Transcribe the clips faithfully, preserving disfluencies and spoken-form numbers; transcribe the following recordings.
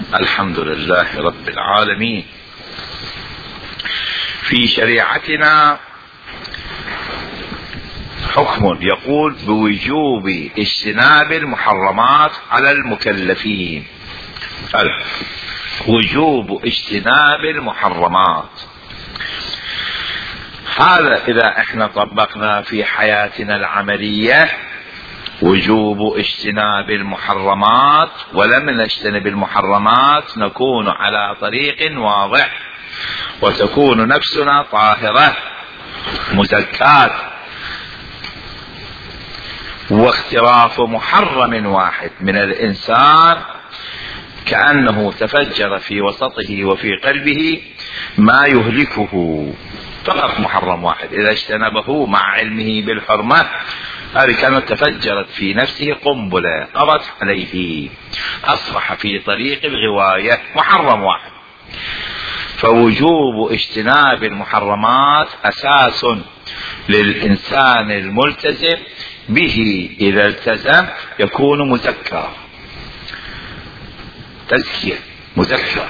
الحمد لله رب العالمين. في شريعتنا حكم يقول بوجوب اجتناب المحرمات على المكلفين. وجوب اجتناب المحرمات هذا إذا احنا طبقنا في حياتنا العملية وجوب اجتناب المحرمات، ولم نجتنب المحرمات نكون على طريق واضح وتكون نفسنا طاهرة مزكاة. واختراف محرم واحد من الإنسان كأنه تفجر في وسطه وفي قلبه ما يهلكه. فقط محرم واحد إذا اجتنبه مع علمه بالحرمة هذه كانت تفجرت في نفسه قنبلة قضت عليه، أصبح في طريق الغواية. محرم واحد. فوجوب اجتناب المحرمات أساس للإنسان الملتزم به، إذا التزم يكون مزكى، تزكية مزكى.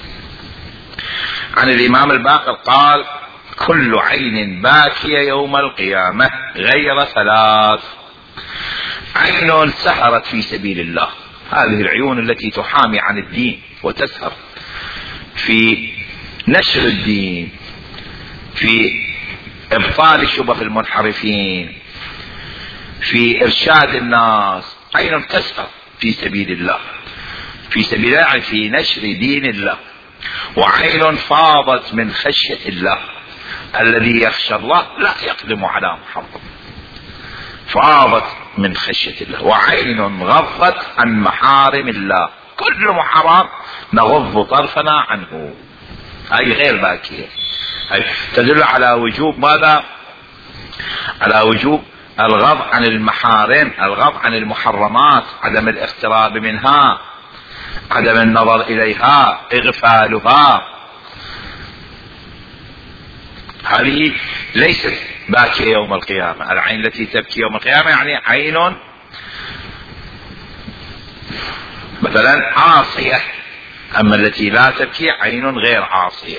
عن الإمام الباقر قال: كل عين باكية يوم القيامة غير ثلاث: عين سهرت في سبيل الله، هذه العيون التي تحامي عن الدين وتسهر في نشر الدين، في إبطال شبه المنحرفين، في إرشاد الناس. عين تسهر في سبيل الله، في سبيل الله في نشر دين الله. وعين فاضت من خشية الله، الذي يخشى الله لا يقدم على محرم، فاضت من خشية الله. وعين غضت عن محارم الله، كل محرم نغض طرفنا عنه، هذه غير باكية. هاي تدل على وجوب ماذا؟ على وجوب الغض عن المحارم، الغض عن المحرمات، عدم الاقتراب منها، عدم النظر إليها، إغفالها. هذه ليست باكية يوم القيامة. العين التي تبكي يوم القيامة يعني عين مثلا عاصية، أما التي لا تبكي عين غير عاصية.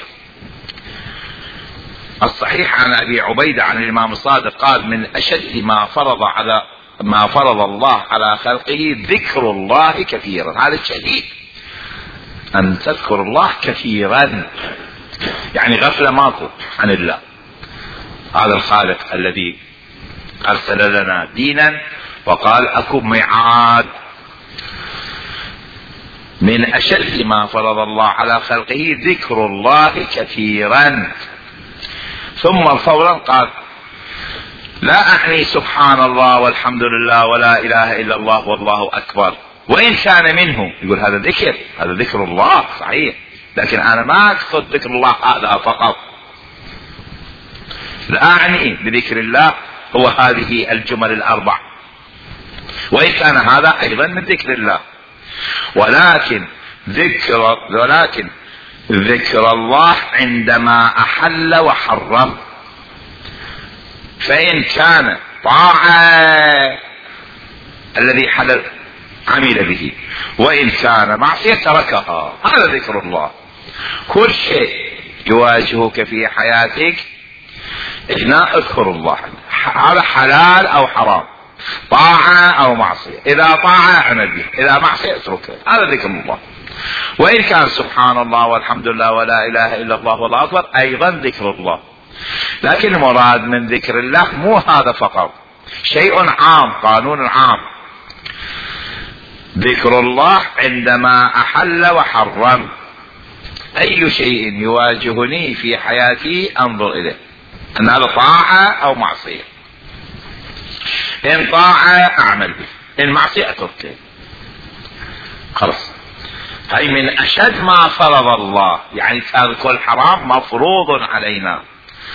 الصحيح عن أبي عبيدة عن الإمام الصادق قال: من أشد ما فرض على ما فرض الله على خلقه ذكر الله كثيرا. هذا الشديد، أن تذكر الله كثيرا، يعني غفلة ماكو عن الله. هذا الخالق الذي أرسل لنا دينا وقال: أكو ميعاد. من أشد ما فرض الله على خلقه ذكر الله كثيرا. ثم فورا قال: لا أعني سبحان الله والحمد لله ولا إله إلا الله والله أكبر، وإن كان منه. يقول هذا ذكر، هذا ذكر الله صحيح، لكن أنا ما أقصد ذكر الله هذا فقط. لا أعني بذكر الله هو هذه الجمل الأربع، وإن كان هذا أيضا من ذكر الله، ولكن ذكر ولكن ذكر الله عندما أحل وحرم. فإن كان طاعة الذي حلل عمل به، وإن كان معصية تركها، هذا ذكر الله. كل شيء يواجهك في حياتك هنا اذكر الله، هذا حلال أو حرام، طاعة أو معصية. إذا طاعة اعمل به، إذا معصية اتركه، هذا ذكر الله. وإن كان سبحان الله والحمد لله ولا إله إلا الله والله أكبر أيضا ذكر الله. لكن المراد من ذكر الله مو هذا فقط، شيء عام، قانون عام. ذكر الله عندما أحل وحرم. أي شيء يواجهني في حياتي أنظر إليه، أن هذا طاعة أو معصية. إن طاعة أعمل به، إن معصية أتركه، خلاص. هي من أشد ما فرض الله، يعني ترك الحرام مفروض علينا.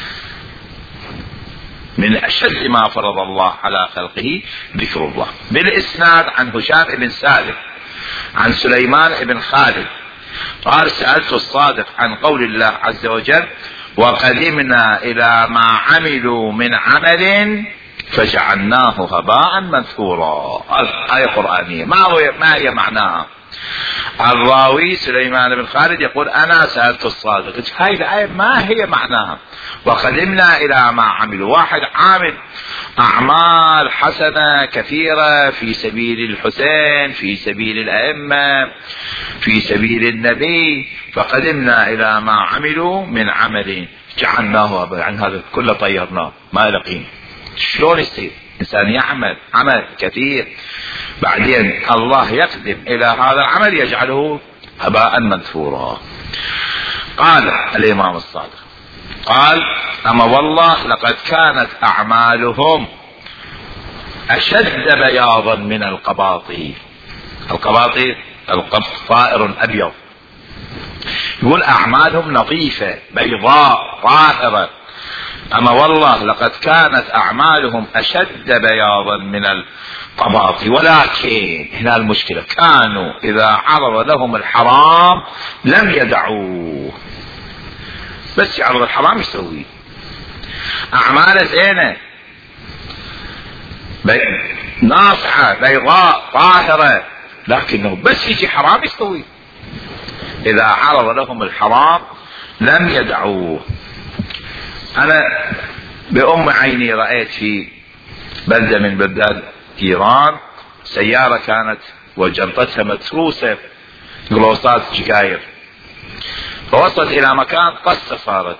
من أشد ما فرض الله على خلقه ذكر الله. بالإسناد عن هشام بن سالم عن سليمان بن خالد قال: سألت الصادق عن قول الله عز وجل: وقدمنا إلى ما عملوا من عمل فجعلناه هباء منثورا. آية قرآنية، ما هو ما هي معناها؟ الراوي سليمان بن خالد يقول أنا سألت الصادق، هاي الآية ما هي معناها؟ وقدمنا إلى ما عملوا. واحد عامل أعمال حسنة كثيرة في سبيل الحسين، في سبيل الأئمة، في سبيل النبي، فقدمنا إلى ما عملوا من عمل جعلناه عن هذا كله طيرناه ما لقينا. شلون يصير إنسان يعمل عمل كثير بعدين الله يقدم إلى هذا العمل يجعله هباء منثورا؟ قال الإمام الصادق قال أما والله لقد كانت أعمالهم أشد بياضا من القباطي. القباطي طائر أبيض، يقول أعمالهم نظيفة بيضاء طاهرة. أما والله لقد كانت أعمالهم أشد بياضا من القباطي، ولكن هنا المشكلة كانوا إذا عرض لهم الحرام لم يدعوه. بس يعرض الحرام يسويه، أعماله زينة بي... ناصحة بيضاء طاهرة، لكنه بس يجي حرام يسويه. إذا عرض لهم الحرام لم يدعوه. أنا بأم عيني رأيت في بلدة من بلدان إيران سيارة كانت وجنطتها متروسة جلوسات سجاير، فوصلت إلى مكان قصة صارت،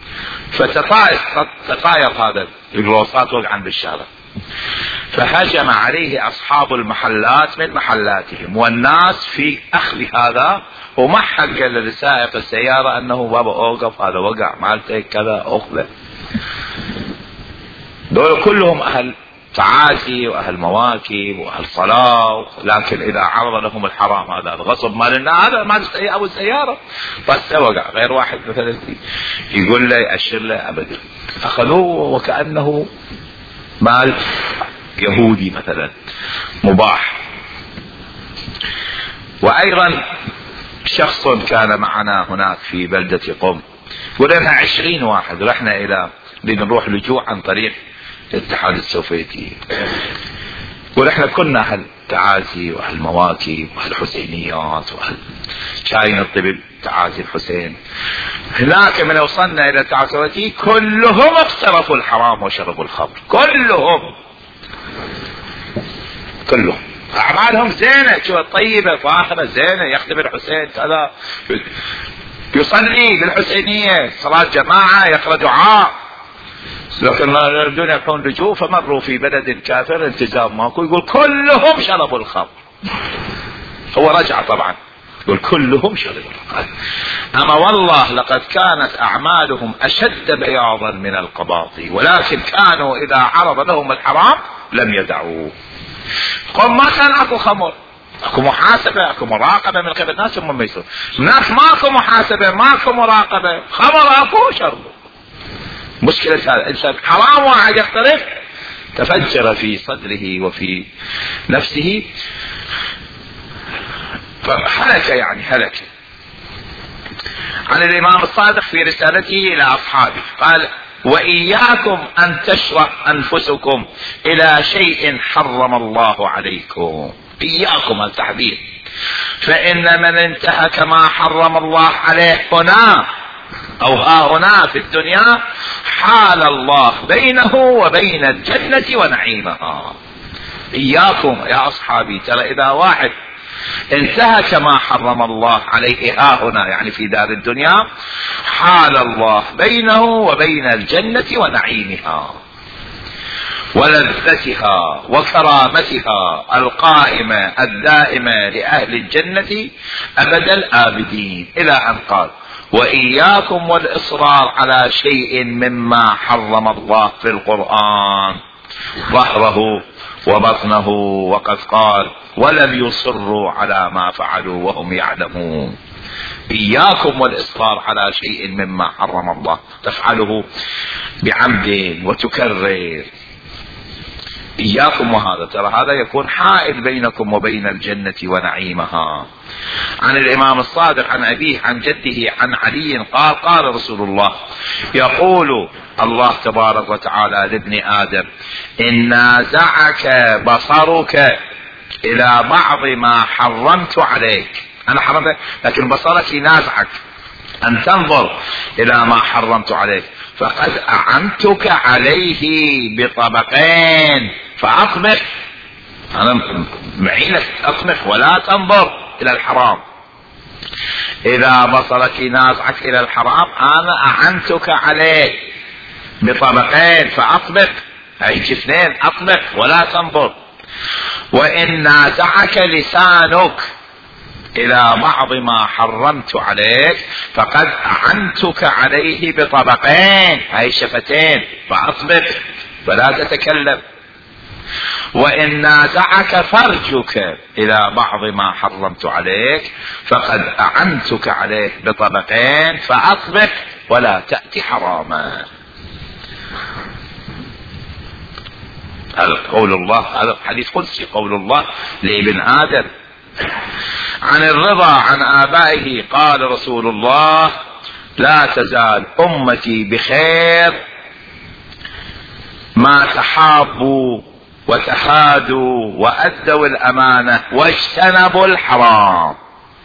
فتطاير هذا الجلوسات وقعا بالشارع، فهجم عليه أصحاب المحلات من محلاتهم، والناس في أخذ هذا، وما حق لسائق السيارة أنه بابا أوقف هذا وقع مالته كذا أخذه. دول كلهم أهل تعاسي وأهل مواكب وأهل صلاة، لكن إذا عرض لهم الحرام هذا الغصب مال الناس، هذا مال أبو السيارة بس وقع. غير واحد مثلا يقول له يأشر له أبدا، أخذوه وكأنه مال يهودي مثلا مباح. وأيضا شخص كان معنا هناك في بلدة قم، ولنا عشرين واحد رحنا إلى لنروح لجوء عن طريق الاتحاد السوفيتي، ونحن كنا أهل تعازي وأهل مواكب وأهل حسينيات وأهل شاين الطبل تعازي الحسين. هناك من وصلنا إلى الاتحاد السوفيتي كلهم اقترفوا الحرام وشربوا الخمر، كلهم كلهم أعمالهم زينة طيبة طاهرة زينة، يخدم الحسين كذا، يصلي بالحسينية صلاة جماعة، يقرأ دعاء. لكن يريدون يروحون لجوء فمروا في بلد كافر التزام ماكو، يقول كلهم شربوا الخمر. هو رجع طبعا يقول كلهم شربوا الخمر. أما والله لقد كانت أعمالهم أشد بياضا من القباطي، ولكن كانوا إذا عرض لهم الحرام لم يدعوه. قم ما كان اكو خمر، اكو محاسبة، اكو مراقبة من قبل الناس، هم ما يسوون. الناس ماكو محاسبة ماكو مراقبة، خمر اكو شربوا. مشكلة هذا الانسان حرام واحد يقترف تفجر في صدره وفي نفسه فهلك، يعني هلك. عن الامام الصادق في رسالته الى اصحابه قال وإياكم أن تشرح أنفسكم إلى شيء حرم الله عليكم. إياكم التحذير، فإن من انتهك ما حرم الله عليه هنا أو ها هنا في الدنيا حال الله بينه وبين الجنة ونعيمها. إياكم يا أصحابي، ترى إذا واحد انتهك ما حرم الله عليه ها هنا يعني في دار الدنيا حال الله بينه وبين الجنة ونعيمها ولذتها وكرامتها القائمة الدائمة لأهل الجنة أبد الآبدين، إلى أن قال وإياكم والإصرار على شيء مما حرم الله في القرآن ظهره وبطنه، وقد قال ولم يصروا على ما فعلوا وهم يعلمون. إياكم والإصرار على شيء مما حرم الله، تفعله بعمد وتكرر. إياكم وهذا، ترى هذا يكون حائل بينكم وبين الجنة ونعيمها. عن الإمام الصادق عن أبيه عن جده عن علي قال قال رسول الله يقول الله تبارك وتعالى لابن آدم إن نازعك بصرك إلى بعض ما حرمت عليك، أنا حرمت لكن بصرك ينازعك أن تنظر إلى ما حرمت عليك، فقد أعنتك عليه بطبقين فأطبق، أنا معينك أطبق ولا تنظر إلى الحرام. إذا بصرك نازعك إلى الحرام أنا أعنتك عليه بطبقين فأطبق، أي اثنين أطبق ولا تنظر. وإن نازعك لسانك إلى بعض ما حرمت عليك فقد أعنتك عليه بطبقين، أي شفتين فأطبق فلا تتكلم. وإن نازعك فرجك إلى بعض ما حرمت عليك فقد أعنتك عليه بطبقين فأطبق ولا تأتي حراما. هذا قول الله، هذا حديث قدسي قول الله لابن آدم. عن الرضا عن آبائه قال رسول الله: لا تزال أمتي بخير ما تحابوا وتحادوا وأدوا الأمانة واجتنبوا الحرام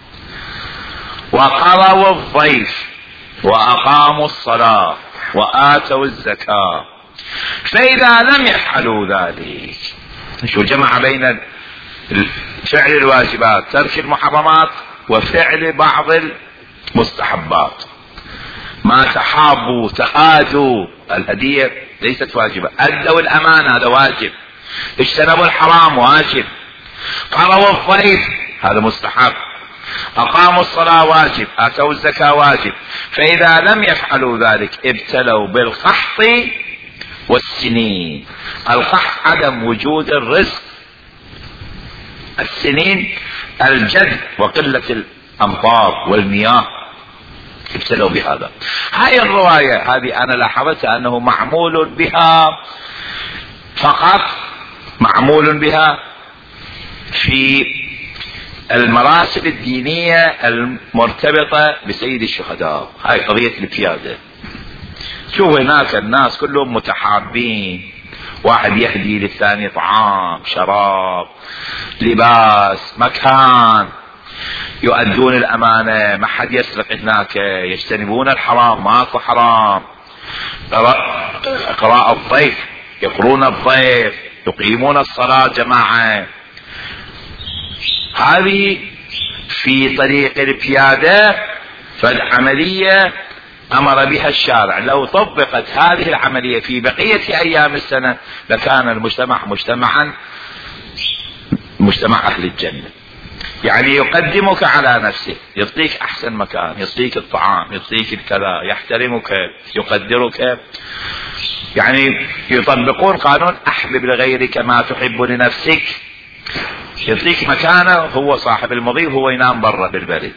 وقروا الضيف وأقاموا الصلاة وآتوا الزكاة. فإذا لم يفعلوا ذلك، شو جمع بين فعل الواجبات ترك المحرمات وفعل بعض المستحبات. ما تحابوا تحادوا، الهدية ليست واجبة، أدوا الأمانة هذا واجب، اجتنبوا الحرام واجب، قروا الضيف هذا مستحب، أقاموا الصلاة واجب، آتوا الزكاة واجب. فإذا لم يفعلوا ذلك ابتلوا بالقحط والسنين. القحط عدم وجود الرزق، السنين الجد وقلة الأمطار والمياه، ابتلوا بهذا. هاي الرواية هذه أنا لاحظت أنه معمول بها فقط، معمول بها في المراسل الدينية المرتبطة بسيد الشهداء، هاي قضية البيادة. شوف هناك الناس كلهم متحابين، واحد يهدي للثاني طعام شراب لباس مكان، يؤدون الأمانة، ما حد يسرق هناك، يجتنبون الحرام، ماكو حرام، قراءة الضيف، يقرون الضيف، يقيمون الصلاة جماعة. هذه في طريق البيادة فالعملية أمر بها الشارع. لو طبقت هذه العملية في بقية أيام السنة لكان المجتمع مجتمعا مجتمع أهل الجنة. يعني يقدمك على نفسه، يعطيك أحسن مكان، يعطيك الطعام، يعطيك الكذا، يحترمك، يقدرك. يعني يطبقون قانون أحبب لغيرك ما تحب لنفسك. يعطيك مكانه، هو صاحب المضيف، هو ينام برا بالبرد.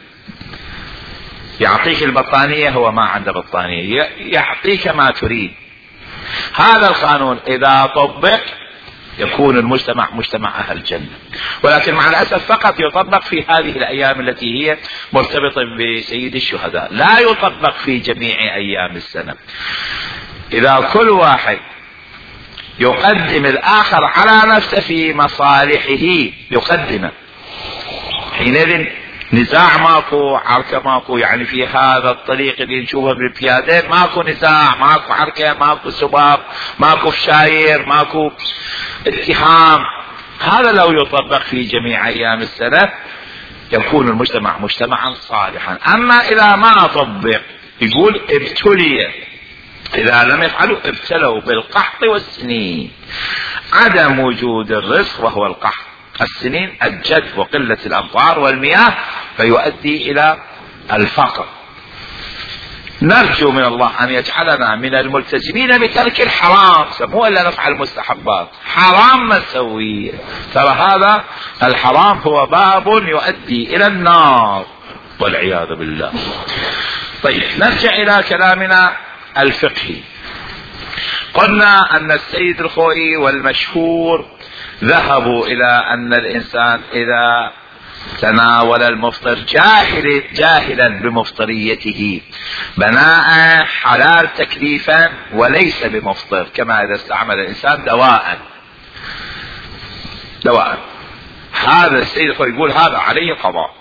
يعطيك البطانية، هو ما عنده بطانية، يعطيك ما تريد. هذا القانون إذا طبق يكون المجتمع مجتمع أهل الجنة. ولكن مع الأسف فقط يطبق في هذه الأيام التي هي مرتبطة بسيد الشهداء، لا يطبق في جميع أيام السنة. إذا كل واحد يقدم الآخر على نفسه في مصالحه يقدمه، حينئذ نزاع ماكو، عركة ماكو. يعني في هذا الطريق اللي نشوفه بالبيادات ماكو نزاع، ماكو عركة، ماكو سباب، ماكو فشاير، ماكو اتهام. هذا لو يطبق في جميع أيام السنة يكون المجتمع مجتمعا صالحا. أما إذا ما طبق يقول ابتلي، إذا لم يفعلوا ابتلوا بالقحط والسنين. عدم وجود الرزق وهو القحط، السنين الجد وقلة الأمطار والمياه، فيؤدي إلى الفقر. نرجو من الله أن يجعلنا من الملتزمين بترك الحرام، مو إلا نفعل المستحبات، حرام ما نسويه. ترى هذا الحرام هو باب يؤدي إلى النار والعياذ بالله. طيب نرجع إلى كلامنا الفقهي. قلنا أن السيد الخوئي والمشهور ذهبوا إلى أن الإنسان إذا تناول المفطر جاهل جاهلا بمفطريته بناء حلال تكليفا وليس بمفطر، كما إذا استعمل الإنسان دواء دواء هذا السيد الخوئي يقول هذا عليه قضاء،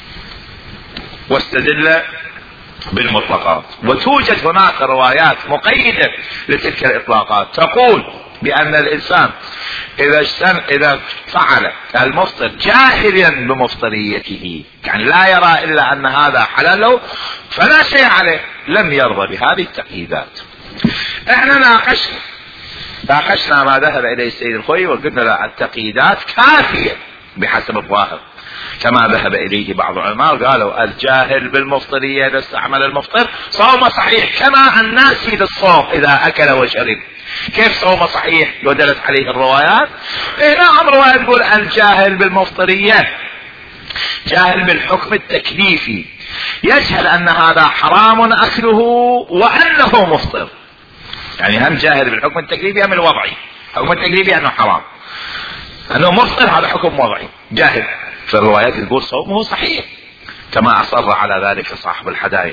واستدل بالمطلقات. وتوجد هناك روايات مقيدة لتلك الإطلاقات تقول بأن الإنسان إذا إذا فعل المفطر جاهلا بمفطريته، يعني لا يرى إلا أن هذا حلال له فلا شيء عليه، لم يرضى بهذه التقييدات. احنا ناقشنا ناقشنا ما ذهب إليه السيد الخوئي وقلنا لا، التقييدات كافية بحسب الظاهر كما ذهب إليه بعض العلماء، قالوا الجاهل بالمفطرية إذا استعمل المفطر صوم صحيح، كما الناسي للصوم إذا أكل وشرب. كيف صوم صحيح؟ ودلت عليه الروايات. إيه نعم، رواية تقول الجاهل بالمفطرية جاهل بالحكم التكليفي، يجهل أن هذا حرام أكله وأنه مفطر، يعني هم جاهل بالحكم التكليفي هم الوضعي. الحكم التكليفي أنه حرام، أنه مفطر هذا حكم وضعي، جاهل. في الروايات تقول صومه صحيح كما أصر على ذلك صاحب الحدائق.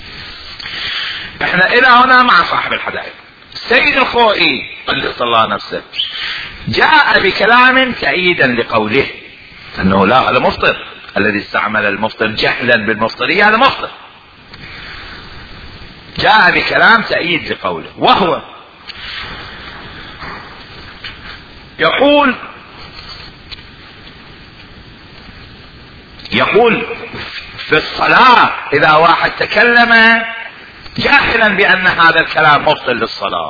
احنا الى هنا مع صاحب الحدائق. السيد الخوئي قدس الله نفسه جاء بكلام تأييدا لقوله انه لا، هذا مفطر، الذي استعمل المفطر جهلا بالمفطرية هذا مفطر. جاء بكلام تأييد لقوله، وهو يقول يقول في الصلاة إذا واحد تكلم جاهلا بأن هذا الكلام مبطل للصلاة،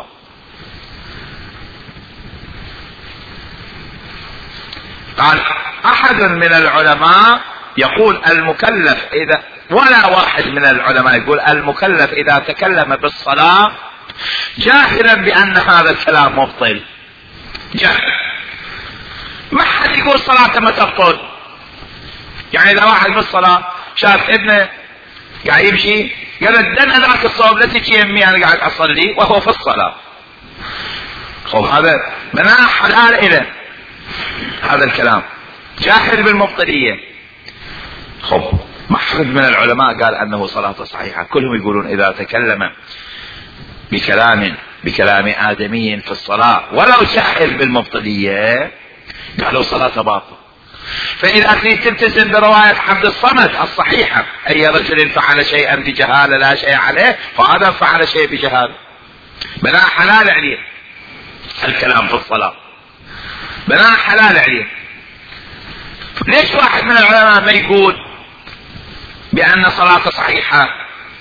قال أحد من العلماء يقول المكلف إذا، ولا واحد من العلماء يقول المكلف إذا تكلم بالصلاة جاهلا بأن هذا الكلام مبطل، جاهل. ما حد يقول صلاة ما تبطل. يعني إذا واحد بالصلاة شاف ابنه قاعد يمشي قال دن ذاك الصوب لا تجي يمي أنا قاعد أصلي وهو في الصلاة، خب هذا مناع حلال إله، هذا الكلام جاهل بالمبطلية. خب محفظ من العلماء قال أنه صلاة صحيحة، كلهم يقولون إذا تكلم بكلام بكلام آدمي في الصلاة ولو جاهل بالمبطلية قالوا صلاة باطلة. فإذا تريد تلتزم برواية عبد الصمد الصحيحة أي رجل فعل شيئا بجهالة لا شيء عليه فهذا فعل شيء بجهالة، بناء حلال عليه الكلام في الصلاة، بناء حلال عليه. ليش واحد من العلماء ما يقول بأن صلاة صحيحة؟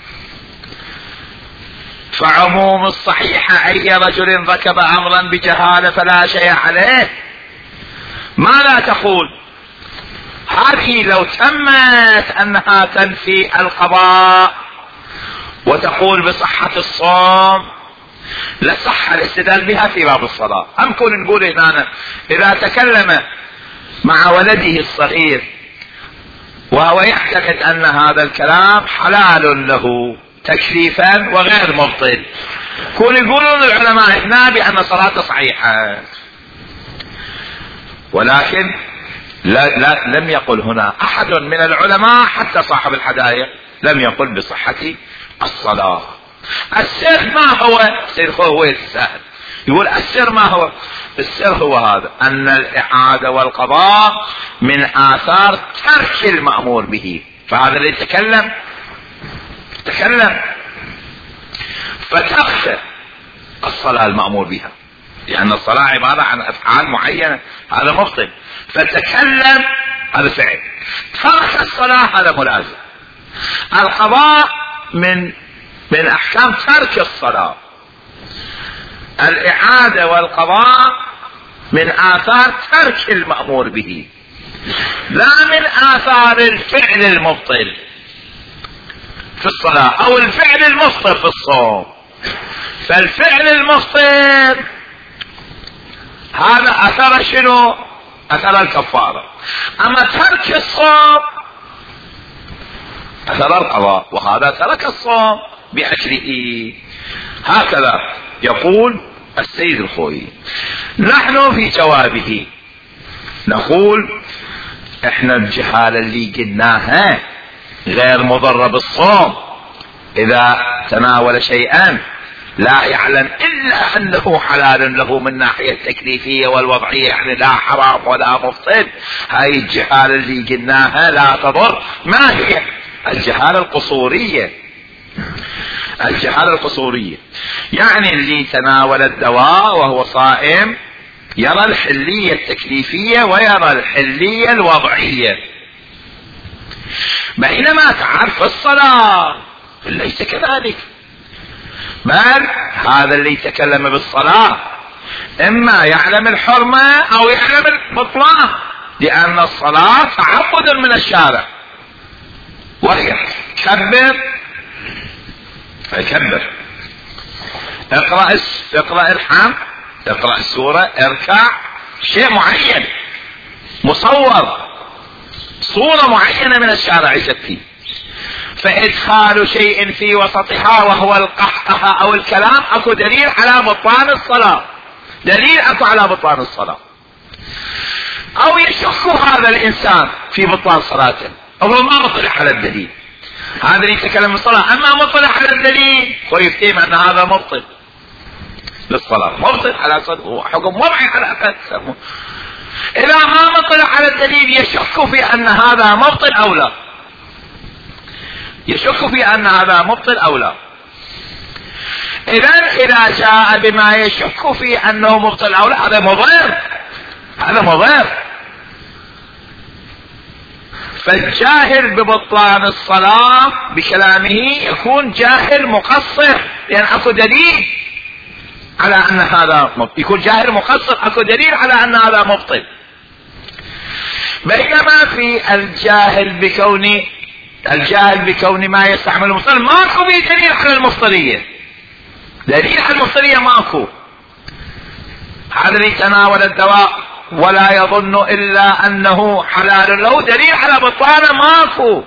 فعموم الصحيحة أي رجل ركب أمرا بجهالة فلا شيء عليه، ما لا تقول هذه لو تمت أنها تنفي القضاء وتقول بصحة الصوم لصح الاستدلال بها في باب الصلاة. أم كون نقول هنا إذا تكلم مع ولده الصغير وهو يعتقد أن هذا الكلام حلال له تكليفا وغير مبطل، كون يقولون العلماء هنا بأن صلاة صحيحة، ولكن لا لا لم يقل هنا أحد من العلماء حتى صاحب الحدائق لم يقل بصحة الصلاة. السر ما هو؟ السر هو السهل، يقول السر ما هو؟ السر هو هذا أن الإعادة والقضاء من آثار ترك المأمور به، فهذا اللي يتكلم تكلم فتخفى الصلاة المأمور بها، لأن الصلاة عبارة عن أفعال معينة، هذا مبطل، فتكلم هذا فعل، ترك الصلاة هذا ملازم. القضاء من من أحكام ترك الصلاة، الإعادة والقضاء من آثار ترك المأمور به لا من آثار الفعل المبطل في الصلاة أو الفعل المفطر في الصوم. فالفعل المفطر هذا أثر شنو؟ أثر الكفارة، أما ترك الصوم أثر القضاء، وهذا ترك الصوم بأكله. هكذا يقول السيد الخوئي. نحن في جوابه نقول احنا الجهالة اللي قلناها غير مضرة بالصوم إذا تناول شيئا لا يعلم إلا أنه حلال له من ناحية التكليفية والوضعية، يعني لا حرام ولا مفطر. هاي الجهالة اللي قلناها لا تضر. ما هي الجهالة القصورية؟ الجهالة القصورية يعني اللي تناول الدواء وهو صائم يرى الحلية التكليفية ويرى الحلية الوضعية، بينما تعرف الصلاة ليس كذلك. بل هذا اللي يتكلم بالصلاة إما يعلم الحرمة أو يعلم البطلان، لأن الصلاة تعبد من الشارع، وهي كبر فكبر، اقرأ اقرأ الحمد، اقرأ السورة، اركع، شيء معين مصور، صورة معينة من الشارع يشتي. فإدخال شيء في وسطها وهو القحقحة أو الكلام أكو دليل على بطلان الصلاة، دليل أكو على بطلان الصلاة. أو يشك هذا الإنسان في بطلان صلاته، هو ما مطلع على الدليل، هذا اللي يتكلم بالصلاة. أما مطلع على الدليل ويفتهم أن هذا مبطل للصلاة، مبطل على صدق حكم وضعي على أساس. إذا ما مطلع على الدليل يشك في أن هذا مبطل أو لا، يشك في أن هذا مبطل أو لا. إذا إذا جاء بما يشك في أنه مبطل أو لا هذا مضر، هذا مضر. فالجاهل ببطلان الصلاة بكلامه يكون جاهل مقصر، لأن أكو دليل على أن هذا مبطل، يكون جاهل مقصر أكو دليل على أن هذا مبطل. بينما في الجاهل بكون الجاهل بكون ما يستعمل المفطر ماكو به دليل على المفطرية، دليل على المفطرية ماكو. هذا اللي تناول الدواء ولا يظن إلا أنه حلال له دليل على بطلانه ماكو،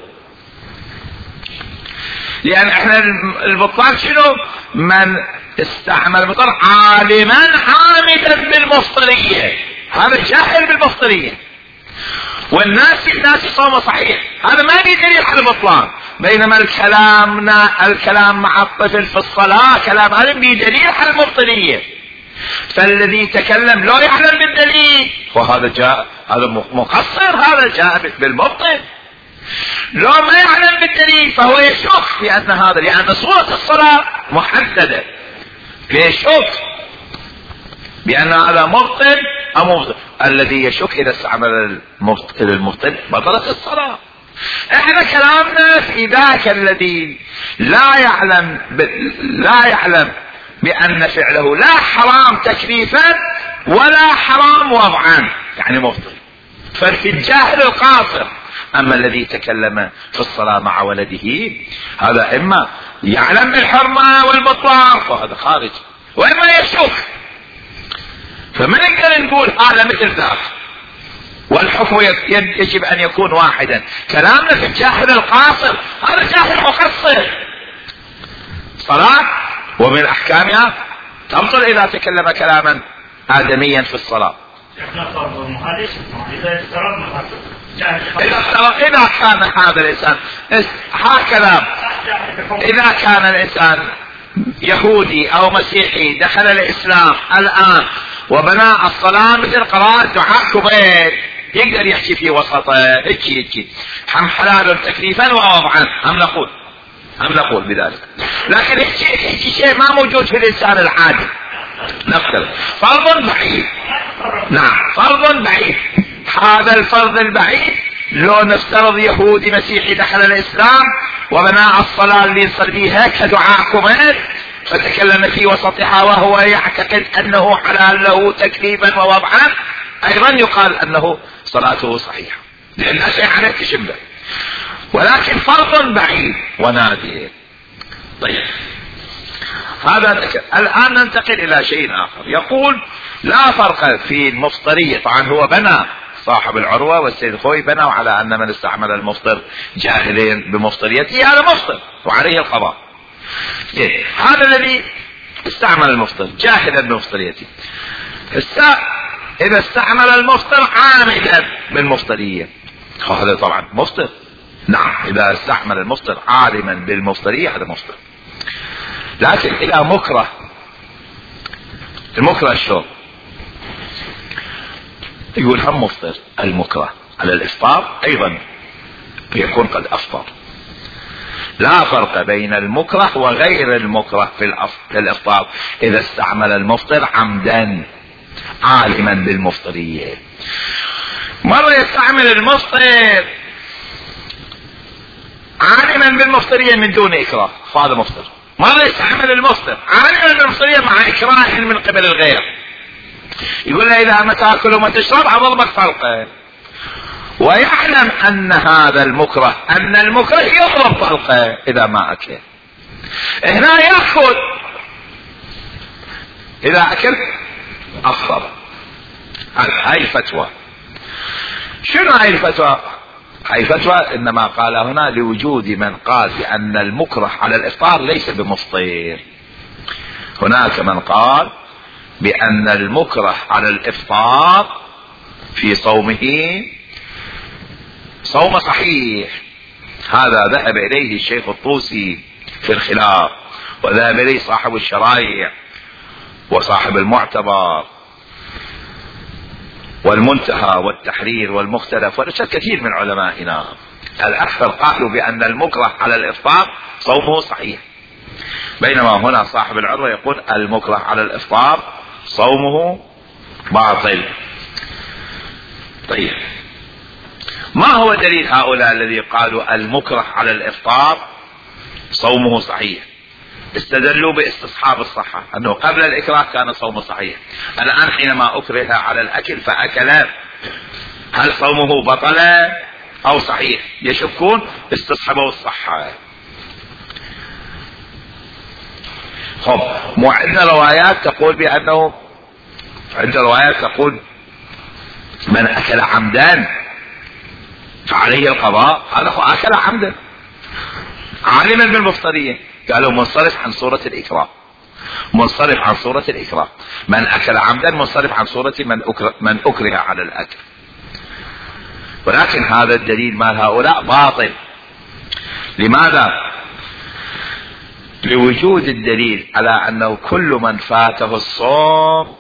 لأن احنا البطلان شنو؟ من استعمل المفطر عالما عامدا بالمفطرية، هذا جاهل بالمفطرية. والناس الناس صومه صحيح، هذا ما في دليل على البطلان. بينما الكلام الكلام مع الطفل في الصلاة كلام هذا به دليل على المبطلية. فالذي تكلم لا يعلم بالدليل وهذا جاء هذا مقصر، هذا جاء بالمبطل. لو ما يعلم بالدليل فهو يشك في أن هذا، لأن صورة الصلاة محددة، يشك بأن هذا مبطل أو مبطل. الذي يشك إذا استعمل المبطل بطلت الصلاة. احنا كلامنا في ذاك الذي لا يعلم ب... لا يعلم بأن فعله لا حرام تكليفا ولا حرام وضعا، يعني مبطل. ففي الجاهل القاصر. أما الذي تكلم في الصلاة مع ولده هذا إما يعلم بالحرمة والبطلان فهذا خارج، وإما يشك. فما نقدر نقول هذا مثل ذاك والحكم يجب أن يكون واحدا. كلامنا في الجاهل القاصر، هذا جاهل مقصر. صلاة ومن أحكامها تبطل إذا تكلم كلاما آدميا في الصلاة. إذا كان هذا الإنسان هكذا، إذا كان الإنسان يهودي أو مسيحي دخل الإسلام الآن وبنى الصلاة مثل قراءة دعاء كبير يقدر يحكي في وسطه هيك هيك هم حلال تكليفا ووضعا، هم نقول هم نقول بذلك. لكن يحكي شيء ما موجود في الإنسان العادي نفترض فرض بعيد. نعم فرض بعيد. هذا الفرض البعيد لو نفترض يهودي مسيحي دخل الإسلام وبنى الصلاة اللي يصلي بها كدعاء كبير فتكلم في وسطها وهو يعتقد أنه حلال له تكليفا ووضعا، أيضا يقال أنه صلاته صحيحة لأن شيء عليه تشبه، ولكن فرض بعيد ونادر. طيب هذا ذكر. الآن ننتقل إلى شيء آخر، يقول لا فرق في المفطرية. طبعا هو بنى صاحب العروة والسيد خوي بنوا على أن من استعمل المفطر جاهلين بمفطريته هذا مفطر وعليه القضاء. إيه؟ هذا الذي استعمل المفطر جاهلا بمفطريته. إذا استعمل المفطر عامدا بالمفطرية هذا طبعا مفطر. نعم إذا استعمل المفطر عالما بالمفطرية هذا مفطر. لكن إذا مكره المكره الشرب، يقول هم مفطر. المكره على الإفطار أيضا يكون قد أفطر. لا فرق بين المكره وغير المكره في الإفطار إذا استعمل المفطر عمدا عالما بالمفطرية. مرة يستعمل المفطر عالما بالمفطرية من دون إكراه، فهذا مفطر. مرة يستعمل المفطر عالما بالمفطرية مع إكراه من قبل الغير، يقول له إذا ما تأكل وما تشرب عضلبك طلقة، ويعلم أن هذا المكره أن المكره يضرب طلقة إذا ما أكل. هنا يأخذ إذا أكل أفضل. هاي فتوى. شنو هاي الفتوى؟ هاي فتوى إنما قال هنا لوجود من قال بأن المكره على الإفطار ليس بمفطر. هناك من قال بأن المكره على الإفطار في صومه صوم صحيح. هذا ذهب إليه الشيخ الطوسي في الخلاف، وذهب إليه صاحب الشرائع وصاحب المعتبر والمنتهى والتحرير والمختلف، ونشر كثير من علمائنا. الأكثر قالوا بأن المكره على الإفطار صومه صحيح، بينما هنا صاحب العروة يقول المكره على الإفطار صومه باطل. طيب، ما هو دليل هؤلاء الذي قالوا المكره على الإفطار صومه صحيح؟ استدلوا باستصحاب الصحة، أنه قبل الإكراه كان صومه صحيح، الآن حينما أكره على الأكل فأكل هل صومه بطل أو صحيح؟ يشكون، استصحبوا الصحة. خب، مو عندنا روايات تقول بأنه عندنا روايات تقول من أكل عمدا فعليه القضاء. هذا أكل عمدا عالما بالمفطرية، قالوا منصرف عن صورة الإكراه، منصرف عن صورة الإكراه. من أكل عمدا منصرف عن صورة من أكره, من أكره على الأكل. ولكن هذا الدليل مال هؤلاء باطل. لماذا؟ لوجود الدليل على أنه كل من فاته الصوم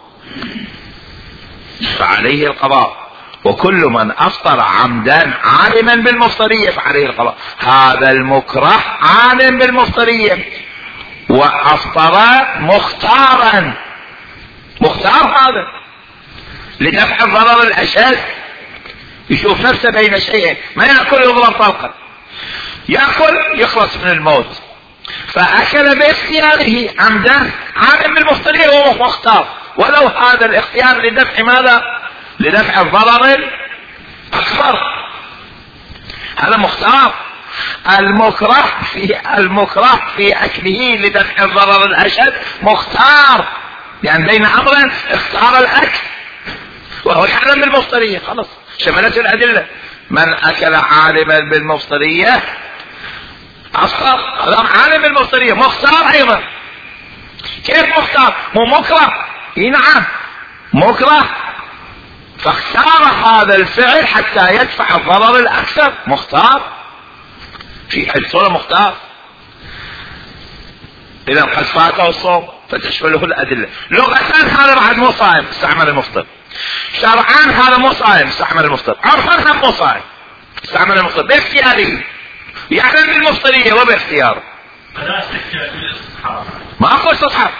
فعليه القضاء، وكل من أفطر عمدا عالما بالمفطرية فعليه القضاء. هذا المكره عالم بالمفطرية وأفطر مختارا، مختار هذا لدفع الضرر الأشد، يشوف نفسه بين شيئين، ما يأكل يضرب طلقا، يأكل يخلص من الموت، فأكل باختياره عمدا عالم بالمفطرية وهو مختار، ولو هذا الاختيار لدفع ماذا؟ لدفع الضرر الأكبر. هذا مختار. المكره في المكره في أكله لدفع الضرر الأشد مختار، يعني بين أمرين اختار الأكل وهو يعلم بالمفطرية، خلاص شملت الأدلة. من أكل عالما بالمفطرية أفطر، هذا عالم بالمفطرية مختار أيضا. كيف مختار؟ مو مكره. اي نعم مكره، فاختار هذا الفعل حتى يدفع الضرر الأكثر، مختار في الصورة مختار. إذا قد فاته الصوم فتشمله الأدلة. لغة هذا بعد مو صائم استعمل المفطر، شرعان هذا مو صائم استعمل المفطر، عرفا هم مو صائم استعمل المفطر باختياره، يعلم بالمفطرية وباختياره. ما أقول استصحاب،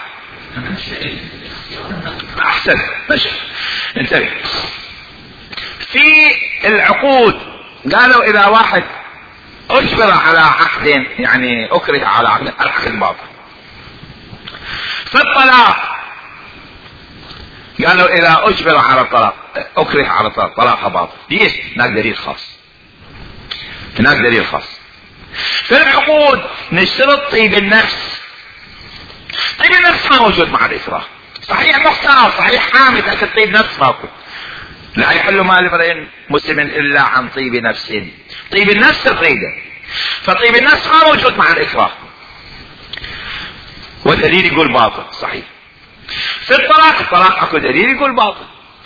أحسن ماشي. انتبه، في العقود قالوا إذا واحد أجبر على عقد، يعني أكره على عقد، العقد باطل. في الطلاق قالوا إذا أجبر على الطلاق أكره على الطلاق طلاقها باطل. ليش؟ هناك دليل خاص، هناك دليل خاص. في العقود نشترط طيب النفس، طيب النفس ما موجود مع الإكراه، صحيح مختار، صحيح حامد، لكن طيب نفس ماكو. لا يحل مال امرئ مسلم إلا عن طيب نفس، طيب النفس تريده، فطيب النفس ما موجود مع الإكراه، والدليل يقول باطل. صحيح. في الطلاق، الطلاق اكو دليل يقول باطل.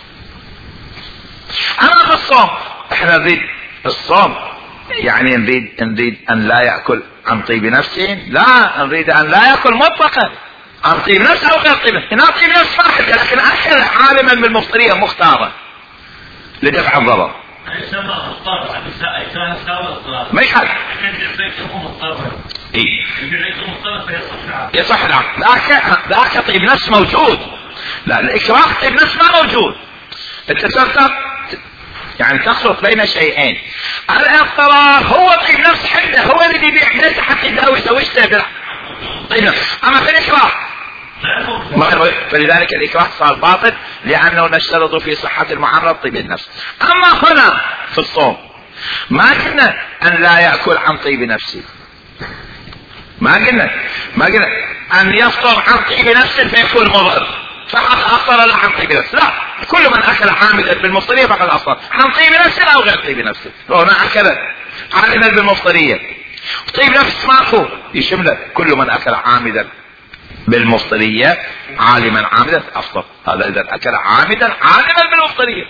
اما في الصوم احنا نريد الصوم، يعني نريد نريد ان لا يأكل عن طيب نفسه، لا نريد ان لا يأكل مطلقا عن طيب نفس او غير طيب نفس. هنا طيب نفس واحد لكن اكل عالما بالمفطرية مختارة لدفع الضرر. ما يخالف ايه يصح العقد. ذاك ذاك طيب نفس موجود. لا الاكراه طيب نفس ما موجود. انت تقدر يعني تخلط بين شيئين. الاضطرار هو طيب نفس حده هو اللي يبيع نفسه حتى يداوي سويته طيب نفس. اما في الاكراه فلذلك الاكراه صار باطل لانه نشترط في صحة المعاملة طيب النفس. اما هنا في الصوم ما قلنا ان لا يأكل عن طيب نفسه. ما قلنا ما قلنا ان يفطر عن طيب نفسه فيكون مضر فقط افطر لا عن طيب نفسه. لا كل من اكل عامدا بالمفطرية فقد افطر عن طيب نفسه او غير طيب نفسه. لو هنا اكل عامدا بالمفطرية طيب نفس ماكو يشمله كل من اكل عامدا بالمفطرية عالما عامدا افطر. هذا اذا اكل عامدا عالما بالمفطرية.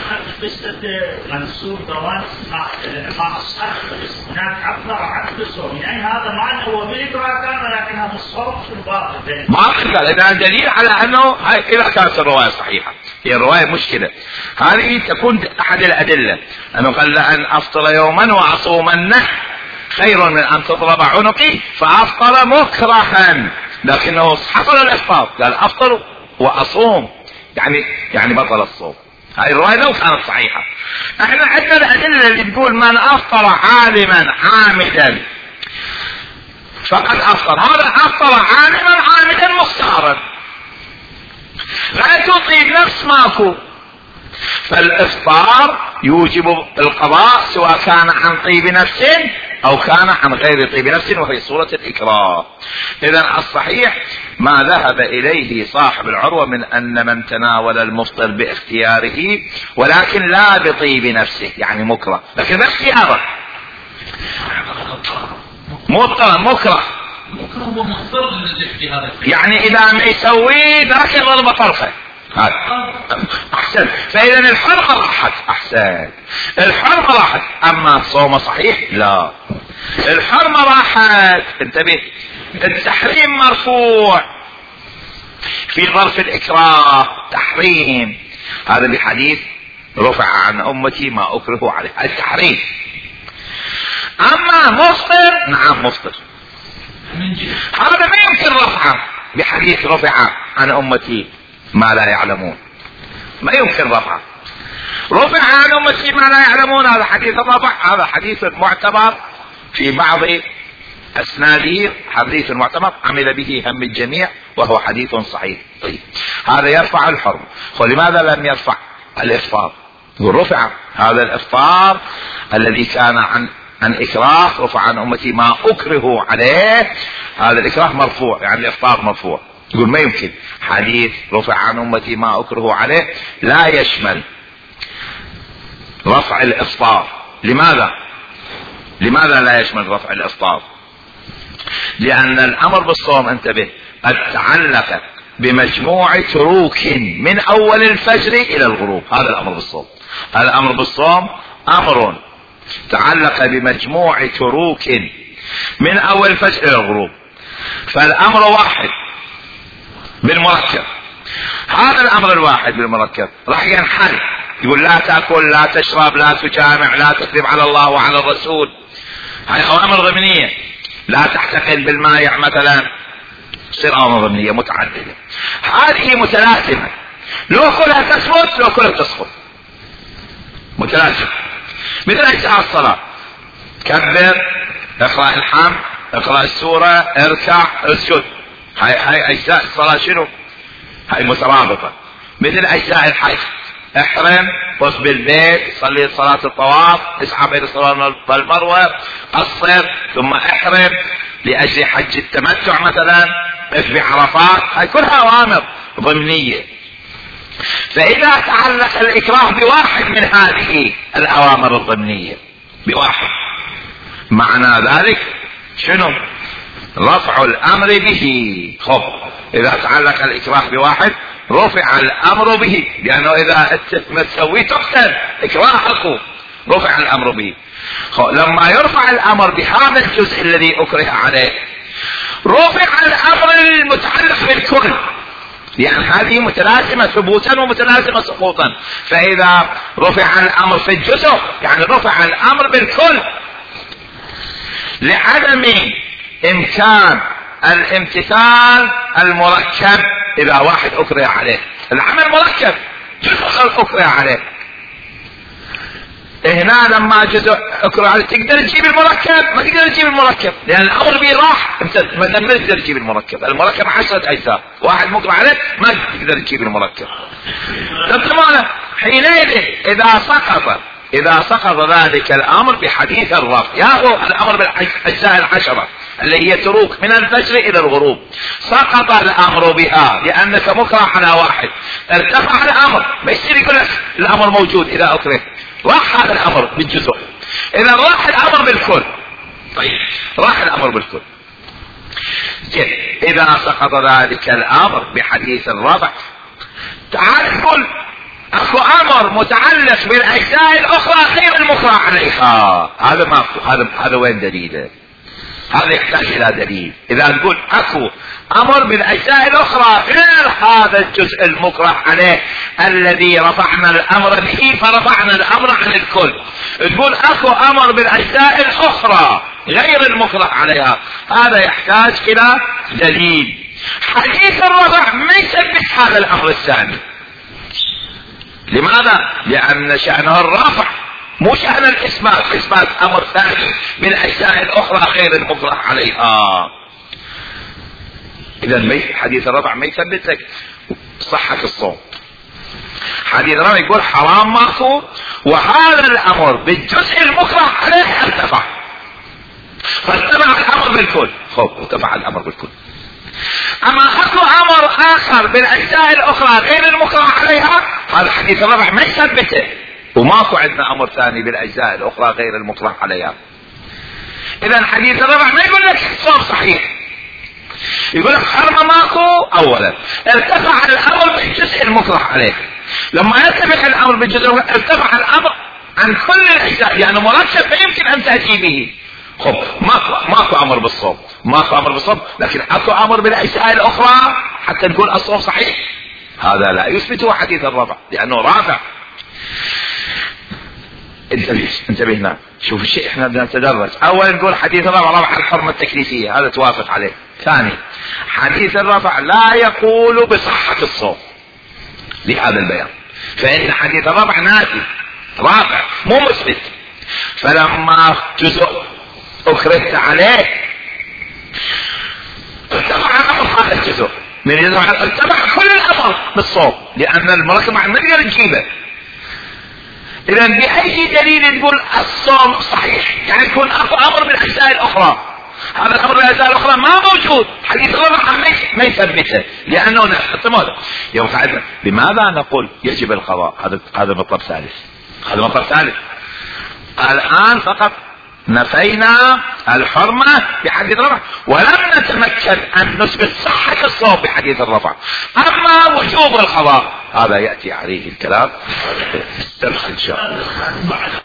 منصوب دوام مع الصحة هناك عبر عن الصوم يعني هذا معنى هو بالإكراه كان ولكن هذا الصوم في الباطل باطل. لأن دليل على أنه إذا كانت الرواية صحيحة. هي الرواية مشكلة. هذه تكون أحد الأدلة أنه قال لأن أفطر يوما وأصومنه خير من أن تضرب عنقي فأفطر مكرها لكنه حصل الإفطار قال أفطر وأصوم يعني يعني بطل الصوم. هاي الرواية لو كانت صحيحة. احنا عندنا الأدلة اللي تقول من أفطر عالما عامدا فقد أفطر. هذا أفطر عالما عامدا مختارا لا تطيب نفس ماكو. فالإفطار يوجب القضاء سواء كان عن طيب نفس أو كان عن غير طيب نفس وفي صورة الإكراه. إذن الصحيح ما ذهب إليه صاحب العروة من أن من تناول المفطر باختياره ولكن لا بطيب نفسه يعني مكره لكن باختياره مضطر مكره يعني إذا ما يسوي ذاك ضرب طرفه أحسن. فإذا الحرمة راحت. أحسن الحرمة راحت. أما الصوم صحيح لا الحرمة راحت. انتبه التحريم مرفوع في ظرف الإكراه تحريم. هذا بحديث رفع عن أمتي ما أكره عليه التحريم. أما مفطر نعم مفطر هذا ما يمكن رفعه بحديث رفع عن أمتي ما لا يعلمون. ما يمكن رفعه. رفع عن أمتي ما لا يعلمون هذا حديث الرفع. هذا حديث معتبر في بعض أسناده حديث معتبر عمل به هم الجميع وهو حديث صحيح. طيب هذا يرفع الحرم. ولماذا لم يرفع الإفطار؟ رفع هذا الإفطار الذي كان عن عن إكراه رفع عن أمتي ما أكره عليه. هذا الإكراه مرفوع يعني الإفطار مرفوع. يقول ما يمكن حديث رفع عن أمتي ما أكره عليه لا يشمل رفع الإفطار. لماذا لماذا لا يشمل رفع الإفطار؟ لأن الأمر بالصوم انتبه قد تعلق بمجموع تروك من أول الفجر إلى الغروب. هذا الأمر بالصوم. هذا الأمر بالصوم أمر تعلق بمجموع تروك من أول الفجر إلى الغروب. فالأمر واحد بالمركب. هذا الأمر الواحد بالمركب راح ينحل. يقول لا تأكل لا تشرب لا تجامع لا تكذب على الله وعلى الرسول. هاي أوامر ضمنية. لا تحتقن بالماء مثلا تصير أوامر ضمنية متعددة. هذه متلازمة لو كلها تسقط لو كلها تسقط متلازمة. مثل أجزاء الصلاة كبر اقرأ الحمد اقرأ السورة اركع اسجد. هاي هاي أجزاء الصلاة شنو؟ هاي مترابطة. مثل أجزاء الحج احرم طف بالبيت صلي صلاة الطواف اسعى بين الصلاة والمروة قصر ثم احرم لأجل حج التمتع مثلا اف بعرفات. هاي كلها أوامر ضمنية. فإذا تعلق الإكراه بواحد من هذه الأوامر الضمنية بواحد معنى ذلك شنو؟ رفع الأمر به. خب إذا تعلق الإكراه بواحد رفع الأمر به لأنه إذا ما تسوي تقتل إكراهك رفع الأمر به. لما يرفع الأمر بهذا الجزء الذي أكره عليه رفع الامر المتعلق بالكل، لأن هذه متلازمة ثبوتا ومتلازمة سقوطا. فإذا رفع الأمر في الجزء يعني رفع الأمر بالكل، لعدم إمكان الامتثال المركب. إذا واحد أكره عليه العمل مركب، جزء أكره عليه، هنا لما جزء اكره عليه تقدر تجيب المركب؟ ما تقدر تجيب المركب، لان الامر به راح، انت ما تقدر تجيب المركب. المركب عشرة اجزاء، واحد مكره عليه ما تقدر تجيب المركب. تمام. حينئذ اذا سقط اذا سقط ذلك الامر بحديث الرفع، ياهو الامر بالاجزاء العشرة اللي هي تروك من الفجر الى الغروب، سقط الامر بها لانك مكره على واحد، ارتفع الامر، ما يصير يقول لك الامر موجود اذا اكره، راح هذا الامر بالجزء. اذا راح الامر بالكل. طيب راح الامر بالكل. اذا سقط ذلك الامر بحديث الرفع، تعال نقول اكو امر متعلق بالاجزاء الاخرى غير المكره عليها، هذا ما هذا هذا وين دليله؟ هذا يحتاج الى دليل. اذا نقول اكو امر بالاجزاء الاخرى غير هذا الجزء المكره عليه الذي رفعنا الامر به فرفعنا الامر عن الكل، تقول اكو امر بالاجزاء الاخرى غير المكره عليها، هذا يحتاج الى دليل. حديث الرفع ما يثبت هذا الامر الثاني. لماذا؟ لان شأنه الرفع مو شأن الإثبات، إثبات أمر ثاني من الأجزاء الأخرى غير المكره عليها. إذا حديث الرفع ما يثبت لك صحة الصوم. حديث الرفع يقول حرام ماكو، وهذا الأمر بالجزء المكره عليه ارتفع، فارتفع الأمر بالكل. خب ارتفع الأمر بالكل. أما أكو أمر آخر بالأجزاء الأخرى غير المكره عليها، هذا حديث الرفع ما يثبته، وماكو عندنا امر ثاني بالاجزاء الاخرى غير المكره عليها. اذا حديث الرفع ما يقول لك الصوم صحيح، يقول لك حرمه ماكو. اولا ارتفع الامر بالجزء المكره عليه، لما يرتفع الامر بالجزء ارتفع الامر عن كل الاجزاء، يعني مركب فيمكن ان تاتي به. خب ماكو ماكو امر بالصوم، ماكو امر بالصوم، لكن اكو امر بالاجزاء الاخرى حتى نقول الصوم صحيح. هذا لا يثبته حديث الرفع لانه رافع. انتبه انتبه هنا، شوف الشيء احنا بدنا نتدرج. اولا نقول حديث الرفع رفع الحرمة التكليفية، هذا توافق عليه. ثاني حديث الرفع لا يقول بصحة الصوم لهذا البيان، فإن حديث الرفع نافي رافع مو مثبت. فلما جزء اكرهت عليه ارتفع الامر هذا الجزء من يزرع، ارتفع كل الامر بالصوم لان المركب ما نقدر نجيبه. اذا باي دليل نقول الصوم صحيح؟ يعني يكون اكو امر بالاجزاء الاخرى، هذا الامر بالاجزاء الاخرى ما موجود، حديث الرفع ما يثبته لانه نفس. يوم ساعتها لماذا نقول يجب القضاء؟ هذا هذا مطلب ثالث، هذا مطلب ثالث. الان فقط نفينا الحرمة بحديث الرفع ولم نتمكن ان نثبت صحة الصوم بحديث الرفع. اما وجوب القضاء هذا يأتي عليه الكلام ان شاء الله.